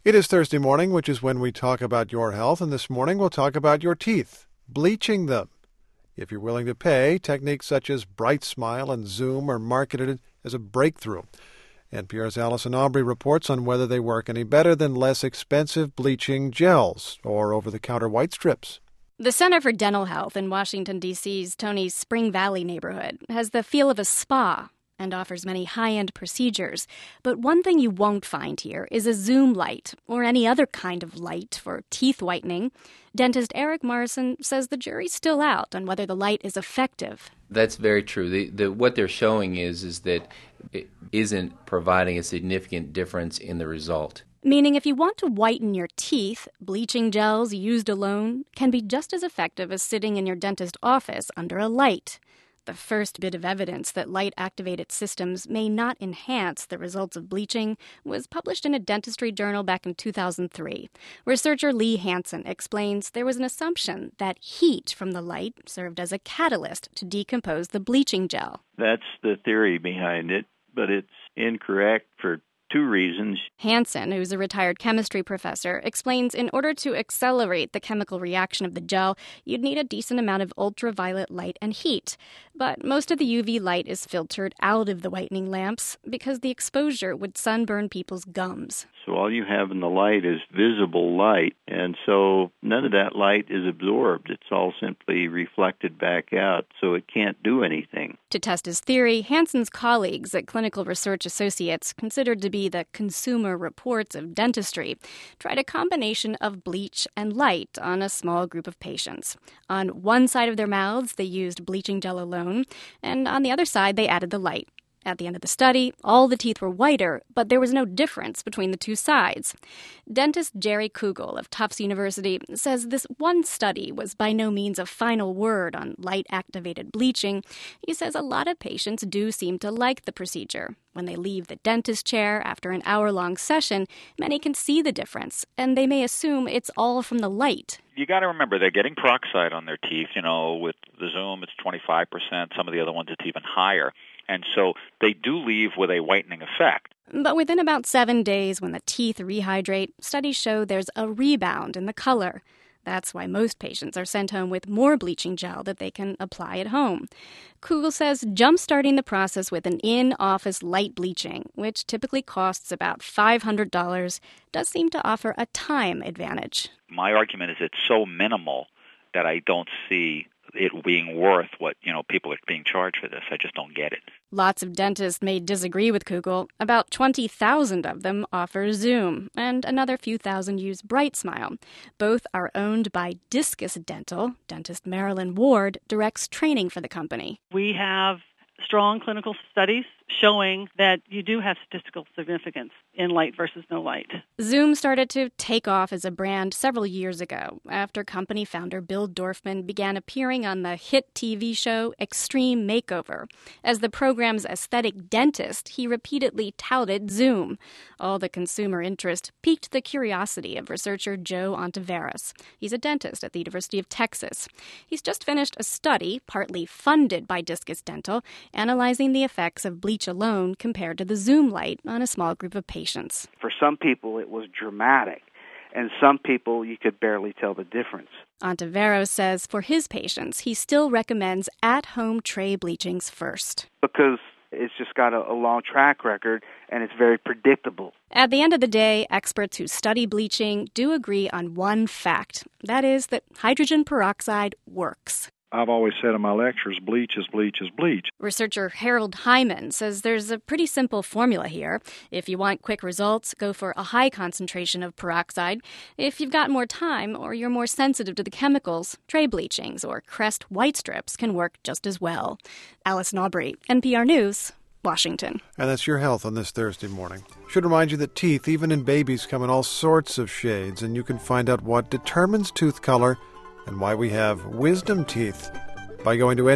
It is Thursday morning, which is when we talk about your health, and this morning we'll talk about your teeth, bleaching them. If you're willing to pay, techniques such as Bright Smile and Zoom are marketed as a breakthrough. NPR's Allison Aubrey reports on whether they work any better than less expensive bleaching gels or over-the-counter white strips. The Center for Dental Health in Washington, D.C.'s Tony's Spring Valley neighborhood has the feel of a spa and offers many high-end procedures. But one thing you won't find here is a Zoom light or any other kind of light for teeth whitening. Dentist Eric Morrison says the jury's still out on whether the light is effective. That's very true. What they're showing is that it isn't providing a significant difference in the result. Meaning if you want to whiten your teeth, bleaching gels used alone can be just as effective as sitting in your dentist office under a light. The first bit of evidence that light-activated systems may not enhance the results of bleaching was published in a dentistry journal back in 2003. Researcher Lee Hansen explains there was an assumption that heat from the light served as a catalyst to decompose the bleaching gel. That's the theory behind it, but it's incorrect for two reasons. Hansen, who's a retired chemistry professor, explains in order to accelerate the chemical reaction of the gel, you'd need a decent amount of ultraviolet light and heat. But most of the UV light is filtered out of the whitening lamps because the exposure would sunburn people's gums. So all you have in the light is visible light, and so none of that light is absorbed. It's all simply reflected back out, so it can't do anything. To test his theory, Hansen's colleagues at Clinical Research Associates, considered to be the Consumer Reports of dentistry, tried a combination of bleach and light on a small group of patients. On one side of their mouths, they used bleaching gel alone, and on the other side, they added the light. At the end of the study, all the teeth were whiter, but there was no difference between the two sides. Dentist Jerry Kugel of Tufts University says this one study was by no means a final word on light-activated bleaching. He says a lot of patients do seem to like the procedure. When they leave the dentist chair after an hour-long session, many can see the difference, and they may assume it's all from the light. You got to remember, they're getting peroxide on their teeth. With the Zoom, it's 25%. Some of the other ones, it's even higher. And so they do leave with a whitening effect. But within about 7 days, when the teeth rehydrate, studies show there's a rebound in the color. That's why most patients are sent home with more bleaching gel that they can apply at home. Kugel says jump-starting the process with an in-office light bleaching, which typically costs about $500, does seem to offer a time advantage. My argument is it's so minimal that I don't see it being worth what, people are being charged for this. I just don't get it. Lots of dentists may disagree with Kugel. About 20,000 of them offer Zoom, and another few thousand use Bright Smile. Both are owned by Discus Dental. Dentist Marilyn Ward directs training for the company. We have strong clinical studies showing that you do have statistical significance in light versus no light. Zoom started to take off as a brand several years ago after company founder Bill Dorfman began appearing on the hit TV show Extreme Makeover. As the program's aesthetic dentist, he repeatedly touted Zoom. All the consumer interest piqued the curiosity of researcher Joe Ontiveros. He's a dentist at the University of Texas. He's just finished a study, partly funded by Discus Dental, analyzing the effects of bleach alone compared to the Zoom light on a small group of patients. For some people, it was dramatic, and some people, you could barely tell the difference. Ontiveros says for his patients, he still recommends at-home tray bleachings first. Because it's just got a long track record, and it's very predictable. At the end of the day, experts who study bleaching do agree on one fact. That is that hydrogen peroxide works. I've always said in my lectures, bleach is bleach is bleach. Researcher Harold Hyman says there's a pretty simple formula here. If you want quick results, go for a high concentration of peroxide. If you've got more time or you're more sensitive to the chemicals, tray bleachings or Crest white strips can work just as well. Allison Aubrey, NPR News, Washington. And that's your health on this Thursday morning. Should remind you that teeth, even in babies, come in all sorts of shades, and you can find out what determines tooth color and why we have wisdom teeth by going to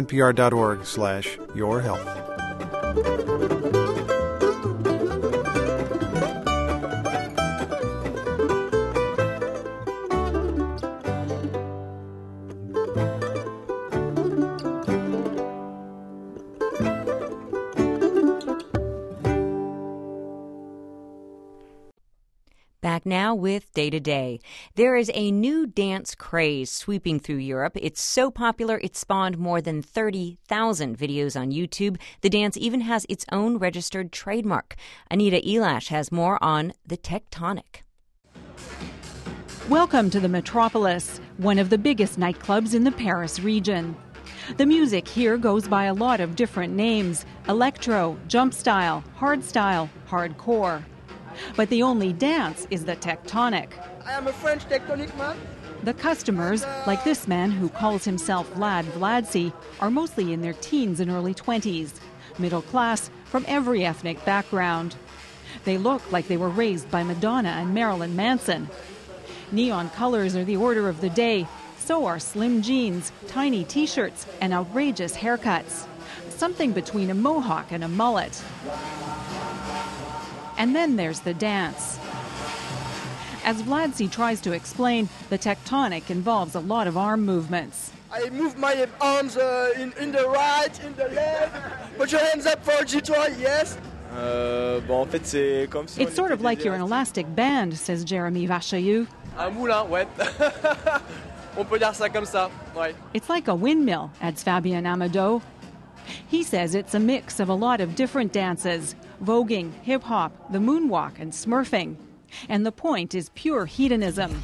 npr.org/yourhealth. Back now with Day to Day. There is a new dance craze sweeping through Europe. It's so popular it spawned more than 30,000 videos on YouTube. The dance even has its own registered trademark. Anita Elash has more on the Tectonic. Welcome to the Metropolis, one of the biggest nightclubs in the Paris region. The music here goes by a lot of different names: electro, jump style, hardstyle, hardcore. But the only dance is the Tectonic. I am a French Tectonic man. The customers, like this man who calls himself Vlad Vladsy, are mostly in their teens and early 20s, middle class, from every ethnic background. They look like they were raised by Madonna and Marilyn Manson. Neon colors are the order of the day. So are slim jeans, tiny T-shirts, and outrageous haircuts. Something between a mohawk and a mullet. And then there's the dance. As Vladsy tries to explain, the Tectonic involves a lot of arm movements. I move my arms in the right, in the left. Put your hands up for G-Toy, yes? It's sort of like you're an elastic band, says Jeremy Vachaillou. Un moulin, ouais. On peut dire ça comme ça, ouais. It's like a windmill, adds Fabien Amadou. He says it's a mix of a lot of different dances: voguing, hip-hop, the moonwalk, and smurfing. And the point is pure hedonism.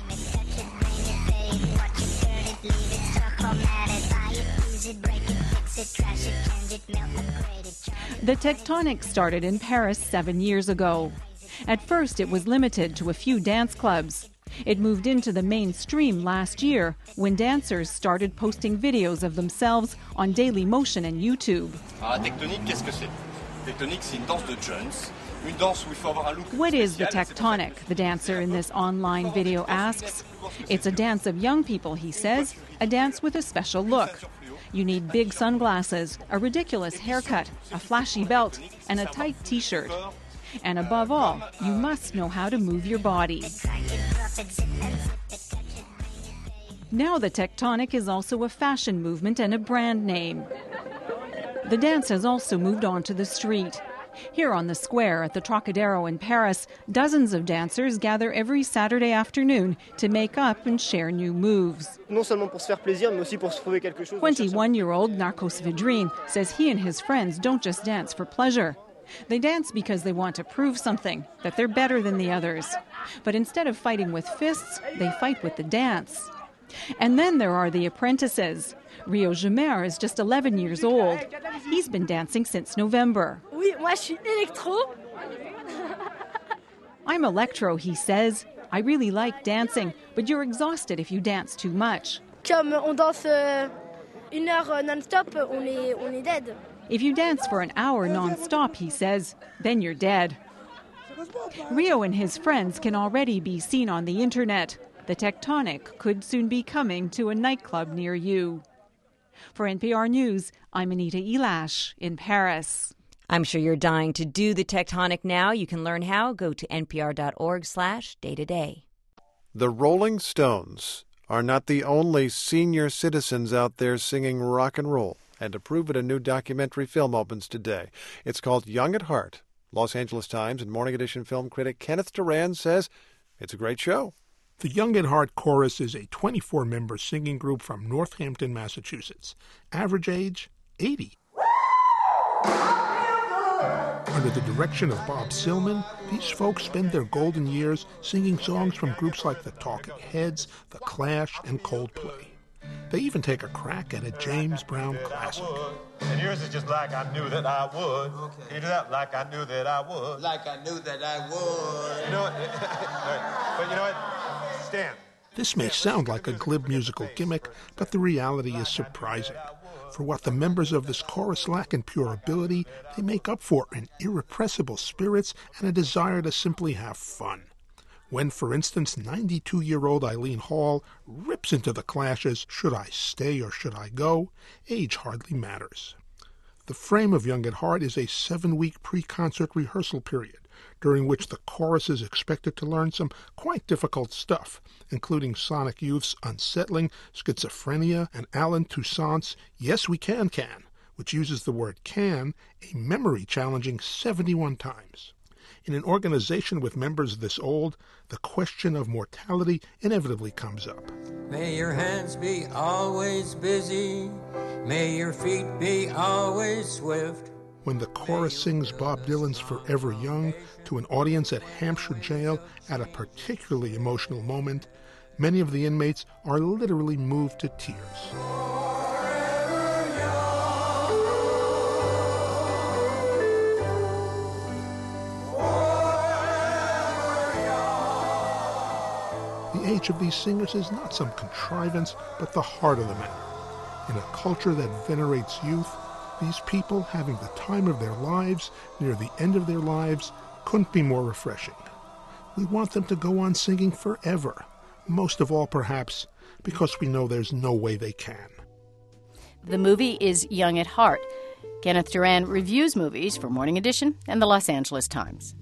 The Tectonic started in Paris 7 years ago. At first, it was limited to a few dance clubs. It moved into the mainstream last year when dancers started posting videos of themselves on Dailymotion and YouTube. Tectonique, qu'est-ce que c'est? Tectonique, c'est une danse de jeunes. Une danse où il faut avoir un look. What is the Tectonic? The dancer in this online video asks. It's a dance of young people, he says, a dance with a special look. You need big sunglasses, a ridiculous haircut, a flashy belt, and a tight T-shirt. And above all, you must know how to move your body. Now the Tectonic is also a fashion movement and a brand name. The dance has also moved on to the street. Here on the square at the Trocadero in Paris, dozens of dancers gather every Saturday afternoon to make up and share new moves. 21-year-old Narcos Vidrine says he and his friends don't just dance for pleasure. They dance because they want to prove something, that they're better than the others. But instead of fighting with fists, they fight with the dance. And then there are the apprentices. Rio Gemer is just 11 years old. He's been dancing since November. Oui, moi je suis électro. I'm electro, he says. I really like dancing, but you're exhausted if you dance too much. Comme on danse une heure non-stop, on est dead. If you dance for an hour non-stop, he says, then you're dead. Rio and his friends can already be seen on the internet. The Tectonic could soon be coming to a nightclub near you. For NPR News, I'm Anita Elash in Paris. I'm sure you're dying to do the Tectonic now. You can learn how. Go to npr.org/day-to-day. The Rolling Stones are not the only senior citizens out there singing rock and roll. And to prove it, a new documentary film opens today. It's called Young at Heart. Los Angeles Times and Morning Edition film critic Kenneth Duran says it's a great show. The Young at Heart Chorus is a 24-member singing group from Northampton, Massachusetts. Average age, 80. Under the direction of Bob Sillman, these folks spend their golden years singing songs from groups like the Talking Heads, The Clash, and Coldplay. They even take a crack at a James Brown classic. And yours is just like I knew that I would. Okay. Can you do that? Like I knew that I would. Like I knew that I would. You know what? But you know what? Stan. This may sound like a glib musical gimmick, but the reality is surprising. For what the members of this chorus lack in pure ability, they make up for in irrepressible spirits and a desire to simply have fun. When, for instance, 92-year-old Eileen Hall rips into the Clash's "Should I Stay or Should I Go?" age hardly matters. The frame of Young at Heart is a 7-week pre-concert rehearsal period, during which the chorus is expected to learn some quite difficult stuff, including Sonic Youth's Unsettling, Schizophrenia, and Alan Toussaint's Yes We Can, which uses the word can a memory-challenging 71 times. In an organization with members this old, the question of mortality inevitably comes up. May your hands be always busy. May your feet be always swift. When the chorus sings Bob Dylan's Forever Young to an audience at Hampshire Jail at a particularly emotional moment, many of the inmates are literally moved to tears. The age of these singers is not some contrivance, but the heart of the matter. In a culture that venerates youth, these people having the time of their lives near the end of their lives couldn't be more refreshing. We want them to go on singing forever, most of all perhaps because we know there's no way they can. The movie is Young at Heart. Kenneth Duran reviews movies for Morning Edition and the Los Angeles Times.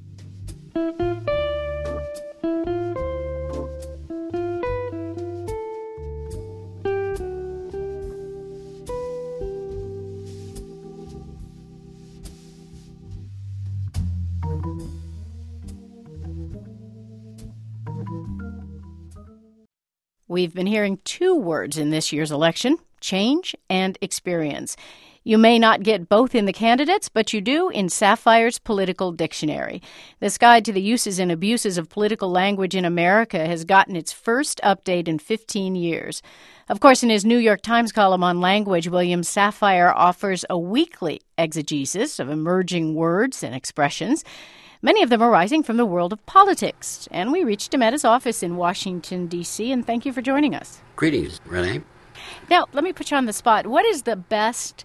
We've been hearing two words in this year's election, change and experience. You may not get both in the candidates, but you do in Sapphire's Political Dictionary. This guide to the uses and abuses of political language in America has gotten its first update in 15 years. Of course, in his New York Times column on language, William Safire offers a weekly exegesis of emerging words and expressions. Many of them arising from the world of politics. And we reached him at his office in Washington, D.C., and thank you for joining us. Greetings, Renee. Now, let me put you on the spot. What is the best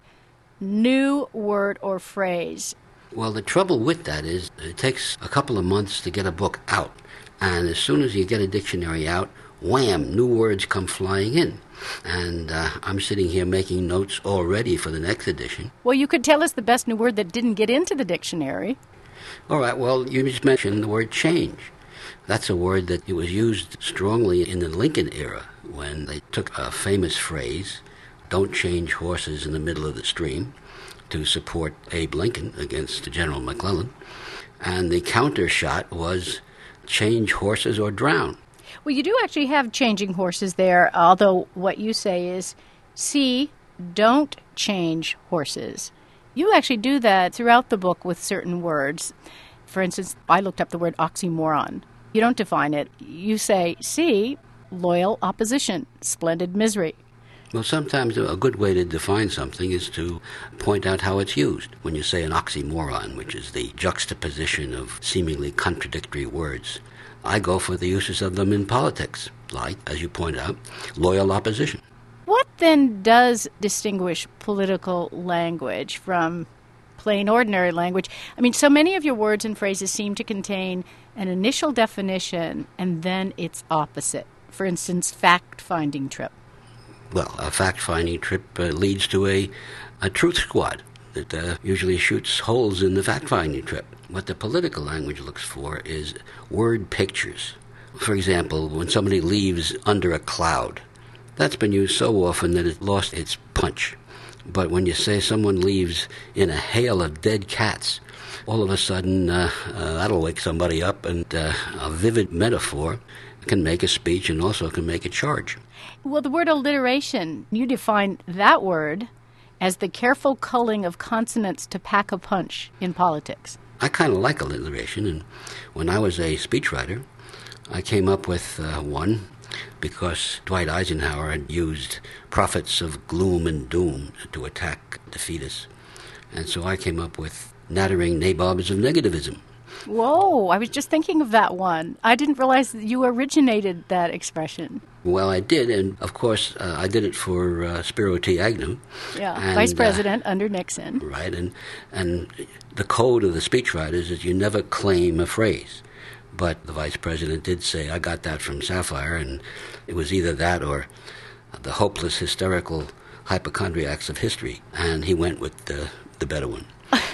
new word or phrase? Well, the trouble with that is it takes a couple of months to get a book out. And as soon as you get a dictionary out, wham, new words come flying in. And I'm sitting here making notes already for the next edition. Well, you could tell us the best new word that didn't get into the dictionary. All right, well, you just mentioned the word change. That's a word that it was used strongly in the Lincoln era when they took a famous phrase, don't change horses in the middle of the stream, to support Abe Lincoln against General McClellan. And the counter shot was change horses or drown. Well, you do actually have changing horses there, although what you say is, see, don't change horses. You actually do that throughout the book with certain words. For instance, I looked up the word oxymoron. You don't define it. You say, see, loyal opposition, splendid misery. Well, sometimes a good way to define something is to point out how it's used. When you say an oxymoron, which is the juxtaposition of seemingly contradictory words, I go for the uses of them in politics, like, as you point out, loyal opposition. What then does distinguish political language from plain ordinary language? I mean, so many of your words and phrases seem to contain an initial definition and then its opposite. For instance, fact-finding trip. Well, a fact-finding trip leads to a truth squad that usually shoots holes in the fact-finding trip. What the political language looks for is word pictures. For example, when somebody leaves under a cloud, that's been used so often that it lost its punch. But when you say someone leaves in a hail of dead cats, all of a sudden that'll wake somebody up, and a vivid metaphor can make a speech and also can make a charge. Well, the word alliteration, you define that word as the careful culling of consonants to pack a punch in politics. I kind of like alliteration, and when I was a speechwriter, I came up with one because Dwight Eisenhower had used prophets of gloom and doom to attack defeatists. And so I came up with nattering nabobs of negativism. Whoa, I was just thinking of that one. I didn't realize that you originated that expression. Well, I did, and of course I did it for Spiro T. Agnew. Yeah, and, Vice President under Nixon. Right, and the code of the speechwriters is you never claim a phrase. But the Vice President did say, I got that from Sapphire, and it was either that or the hopeless, hysterical hypochondriacs of history, and he went with the better one.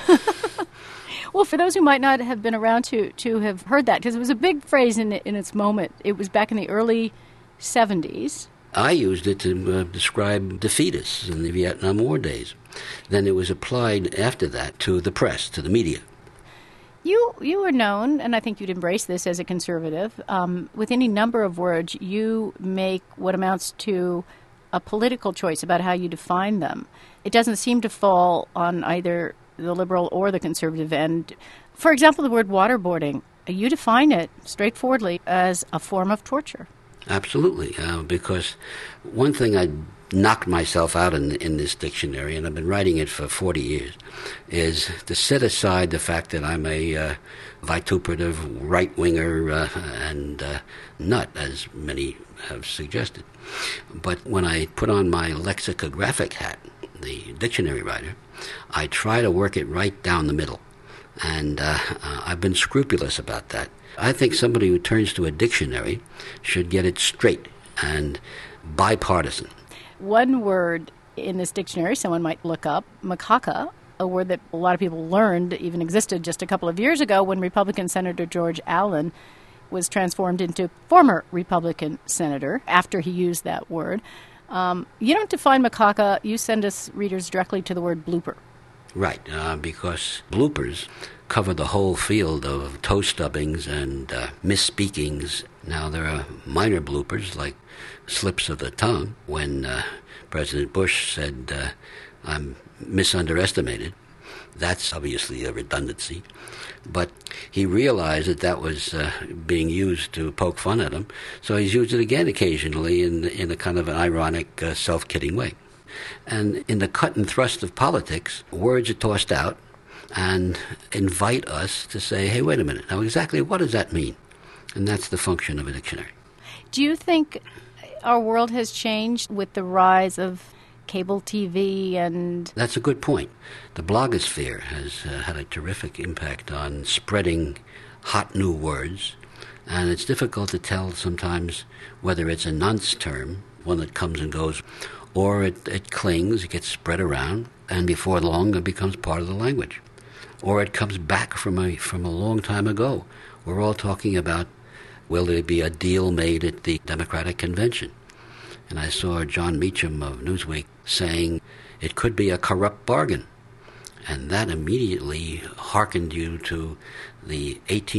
Well, for those who might not have been around to have heard that, because it was a big phrase in its moment. It was back in the early 70s. I used it to describe defeatists in the Vietnam War days. Then it was applied after that to the press, to the media. You are known, and I think you'd embrace this as a conservative. With any number of words, you make what amounts to a political choice about how you define them. It doesn't seem to fall on either the liberal or the conservative end. For example, the word waterboarding, you define it straightforwardly as a form of torture. Absolutely, because one thing I knocked myself out in this dictionary, and I've been writing it for 40 years, is to set aside the fact that I'm a vituperative right-winger and nut, as many have suggested. But when I put on my lexicographic hat, the dictionary writer, I try to work it right down the middle. And I've been scrupulous about that. I think somebody who turns to a dictionary should get it straight and bipartisan. One word in this dictionary someone might look up, macaca, a word that a lot of people learned even existed just a couple of years ago when Republican Senator George Allen was transformed into former Republican senator after he used that word. You don't define macaca, you send us readers directly to the word blooper. Right, because bloopers cover the whole field of toe stubbings and misspeakings. Now, there are minor bloopers, like slips of the tongue, when President Bush said, I'm misunderestimated. That's obviously a redundancy. But he realized that that was being used to poke fun at him, so he's used it again occasionally in a kind of an ironic, self-kidding way. And in the cut and thrust of politics, words are tossed out and invite us to say, hey, wait a minute, now exactly what does that mean? And that's the function of a dictionary. Do you think our world has changed with the rise of cable TV and... That's a good point. The blogosphere has had a terrific impact on spreading hot new words, and it's difficult to tell sometimes whether it's a nonce term, one that comes and goes, or it clings, it gets spread around, and before long it becomes part of the language. Or it comes back from a long time ago. We're all talking about, will there be a deal made at the Democratic Convention? And I saw John Meacham of Newsweek saying it could be a corrupt bargain. And that immediately hearkened you to the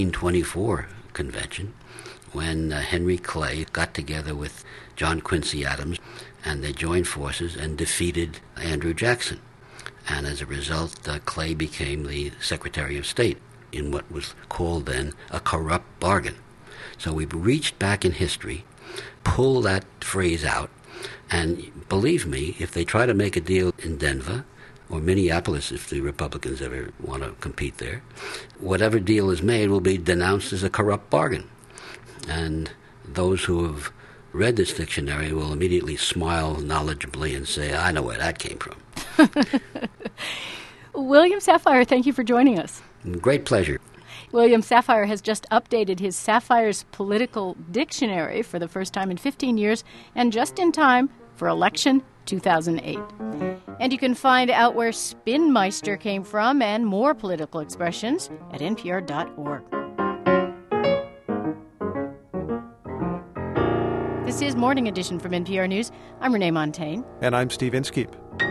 1824 convention, when Henry Clay got together with John Quincy Adams, and they joined forces and defeated Andrew Jackson. And as a result, Clay became the Secretary of State in what was called then a corrupt bargain. So we've reached back in history, pull that phrase out, and believe me, if they try to make a deal in Denver, or Minneapolis if the Republicans ever want to compete there, whatever deal is made will be denounced as a corrupt bargain. And those who have read this dictionary will immediately smile knowledgeably and say, I know where that came from. William Safire, thank you for joining us. Great pleasure. William Safire has just updated his Safire's Political Dictionary for the first time in 15 years, and just in time for election 2008. And you can find out where Spinmeister came from and more political expressions at npr.org. This is Morning Edition from NPR News. I'm Renee Montagne. And I'm Steve Inskeep.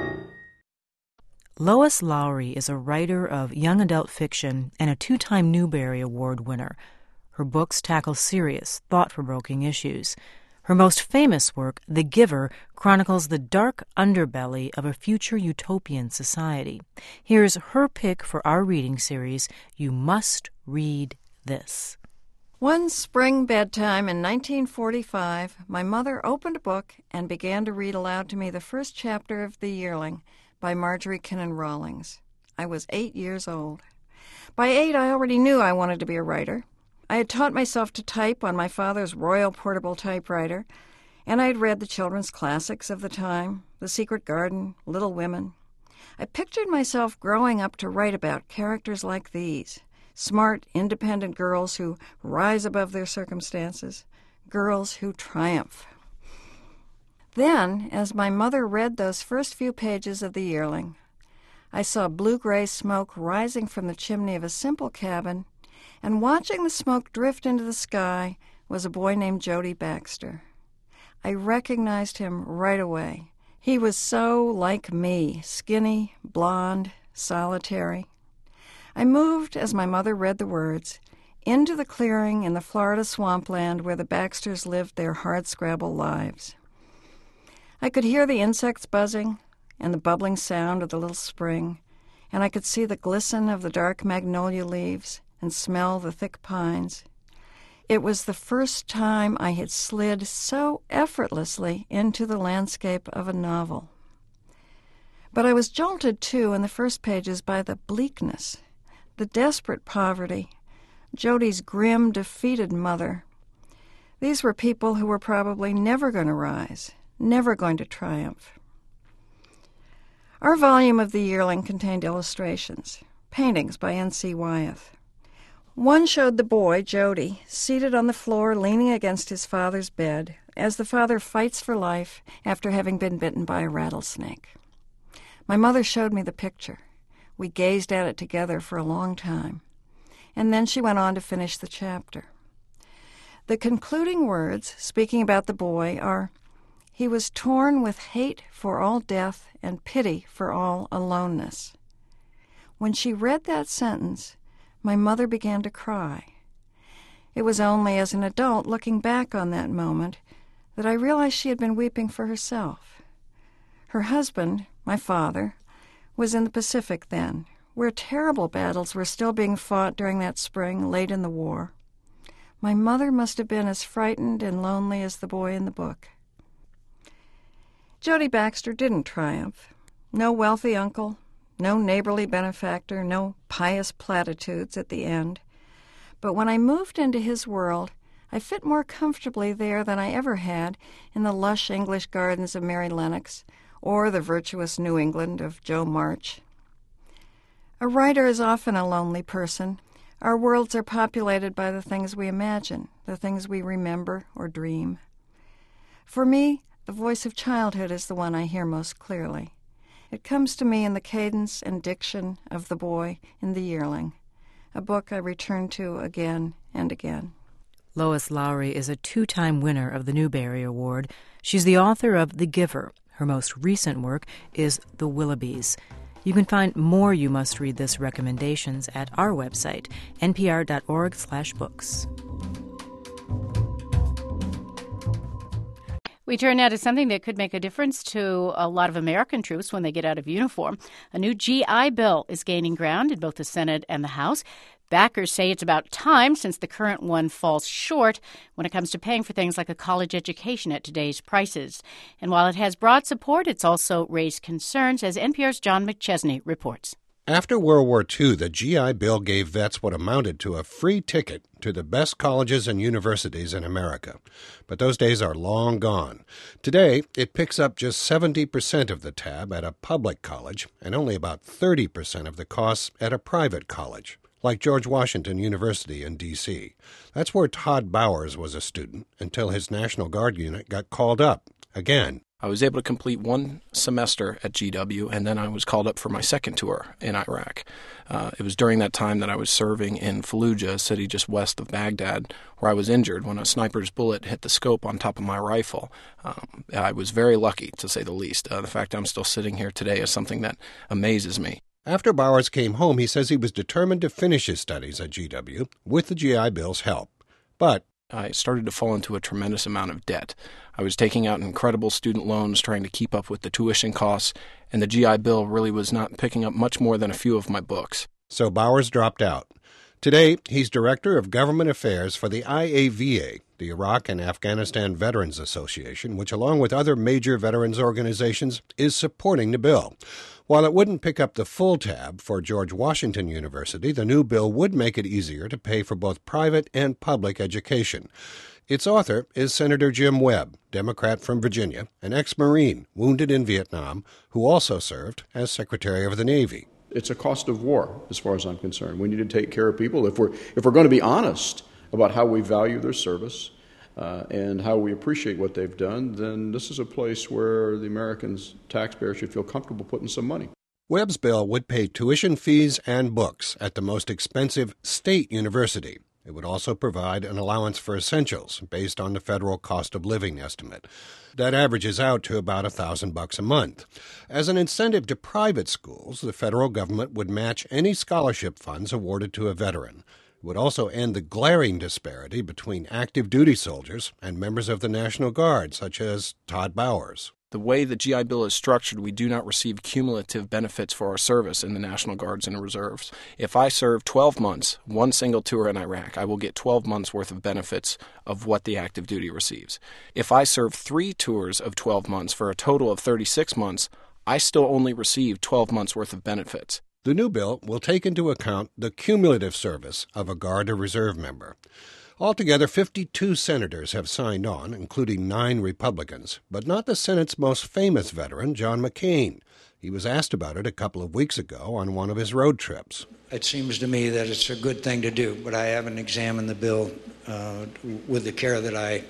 Lois Lowry is a writer of young adult fiction and a 2-time Newbery Award winner. Her books tackle serious, thought-provoking issues. Her most famous work, The Giver, chronicles the dark underbelly of a future utopian society. Here's her pick for our reading series, You Must Read This. One spring bedtime in 1945, my mother opened a book and began to read aloud to me the first chapter of The Yearling by Marjorie Kinnan Rawlings. I was 8 years old. By 8, I already knew I wanted to be a writer. I had taught myself to type on my father's Royal Portable Typewriter, and I had read the children's classics of the time, The Secret Garden, Little Women. I pictured myself growing up to write about characters like these, smart, independent girls who rise above their circumstances, girls who triumph. Then, as my mother read those first few pages of The Yearling, I saw blue-gray smoke rising from the chimney of a simple cabin, and watching the smoke drift into the sky was a boy named Jody Baxter. I recognized him right away. He was so like me, skinny, blonde, solitary. I moved, as my mother read the words, into the clearing in the Florida swampland where the Baxters lived their hardscrabble lives. I could hear the insects buzzing and the bubbling sound of the little spring, and I could see the glisten of the dark magnolia leaves and smell the thick pines. It was the first time I had slid so effortlessly into the landscape of a novel. But I was jolted, too, in the first pages by the bleakness, the desperate poverty, Jody's grim, defeated mother. These were people who were probably never going to rise, never going to triumph. Our volume of The Yearling contained illustrations, paintings by N.C. Wyeth. One showed the boy, Jody, seated on the floor leaning against his father's bed as the father fights for life after having been bitten by a rattlesnake. My mother showed me the picture. We gazed at it together for a long time, and then she went on to finish the chapter. The concluding words, speaking about the boy, are, "He was torn with hate for all death and pity for all aloneness." When she read that sentence, my mother began to cry. It was only as an adult, looking back on that moment, that I realized she had been weeping for herself. Her husband, my father, was in the Pacific then, where terrible battles were still being fought during that spring late in the war. My mother must have been as frightened and lonely as the boy in the book. Jody Baxter didn't triumph. No wealthy uncle, no neighborly benefactor, no pious platitudes at the end. But when I moved into his world, I fit more comfortably there than I ever had in the lush English gardens of Mary Lennox or the virtuous New England of Joe March. A writer is often a lonely person. Our worlds are populated by the things we imagine, the things we remember or dream. For me, the voice of childhood is the one I hear most clearly. It comes to me in the cadence and diction of the boy in The Yearling, a book I return to again and again. Lois Lowry is a 2-time winner of the Newbery Award. She's the author of The Giver. Her most recent work is The Willoughbys. You can find more You Must Read This recommendations at our website, npr.org/books. We turn now to something that could make a difference to a lot of American troops when they get out of uniform. A new GI Bill is gaining ground in both the Senate and the House. Backers say it's about time, since the current one falls short when it comes to paying for things like a college education at today's prices. And while it has broad support, it's also raised concerns, as NPR's John McChesney reports. After World War II, the GI Bill gave vets what amounted to a free ticket to the best colleges and universities in America. But those days are long gone. Today, it picks up just 70% of the tab at a public college and only about 30% of the costs at a private college, like George Washington University in D.C. That's where Todd Bowers was a student until his National Guard unit got called up again. I was able to complete one semester at GW, and then I was called up for my second tour in Iraq. It was during that time that I was serving in Fallujah, a city just west of Baghdad, where I was injured when a sniper's bullet hit the scope on top of my rifle. I was very lucky, to say the least. The fact I'm still sitting here today is something that amazes me. After Bowers came home, he says he was determined to finish his studies at GW with the GI Bill's help. But I started to fall into a tremendous amount of debt. I was taking out incredible student loans, trying to keep up with the tuition costs, and the GI Bill really was not picking up much more than a few of my books. So Bowers dropped out. Today, he's Director of Government Affairs for the IAVA, the Iraq and Afghanistan Veterans Association, which, along with other major veterans organizations, is supporting the bill. While it wouldn't pick up the full tab for George Washington University, the new bill would make it easier to pay for both private and public education. Its author is Senator Jim Webb, Democrat from Virginia, an ex-Marine wounded in Vietnam, who also served as Secretary of the Navy. It's a cost of war, as far as I'm concerned. We need to take care of people. If we're going to be honest about how we value their service and how we appreciate what they've done, then this is a place where the American taxpayer should feel comfortable putting some money. Webb's bill would pay tuition fees and books at the most expensive state university. It would also provide an allowance for essentials based on the federal cost of living estimate. That averages out to about $1,000 a month. As an incentive to private schools, the federal government would match any scholarship funds awarded to a veteran. It would also end the glaring disparity between active duty soldiers and members of the National Guard, such as Todd Bowers. The way the GI Bill is structured, we do not receive cumulative benefits for our service in the National Guards and Reserves. If I serve 12 months, one single tour in Iraq, I will get 12 months' worth of benefits of what the active duty receives. If I serve 3 tours of 12 months for a total of 36 months, I still only receive 12 months' worth of benefits. The new bill will take into account the cumulative service of a Guard or Reserve member. Altogether, 52 senators have signed on, including 9 Republicans, but not the Senate's most famous veteran, John McCain. He was asked about it a couple of weeks ago on one of his road trips. It seems to me that it's a good thing to do, but I haven't examined the bill with the care that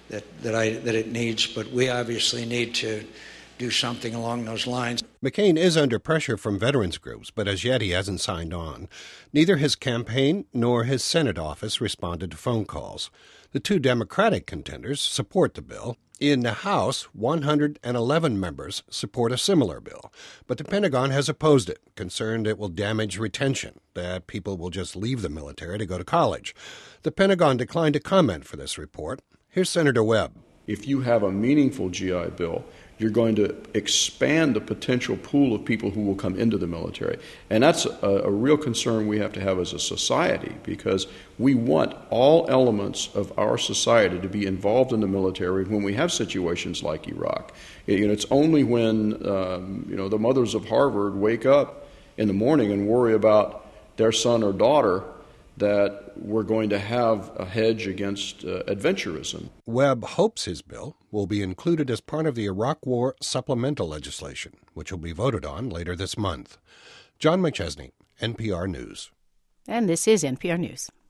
it needs. But we obviously need to do something along those lines. McCain is under pressure from veterans groups, but as yet he hasn't signed on. Neither his campaign nor his Senate office responded to phone calls. The 2 Democratic contenders support the bill. In the House, 111 members support a similar bill, but the Pentagon has opposed it, concerned it will damage retention, that people will just leave the military to go to college. The Pentagon declined to comment for this report. Here's Senator Webb. If you have a meaningful GI Bill, you're going to expand the potential pool of people who will come into the military. And that's a real concern we have to have as a society, because we want all elements of our society to be involved in the military when we have situations like Iraq. It's only when the mothers of Harvard wake up in the morning and worry about their son or daughter that we're going to have a hedge against adventurism. Webb hopes his bill will be included as part of the Iraq War supplemental legislation, which will be voted on later this month. John McChesney, NPR News. And this is NPR News.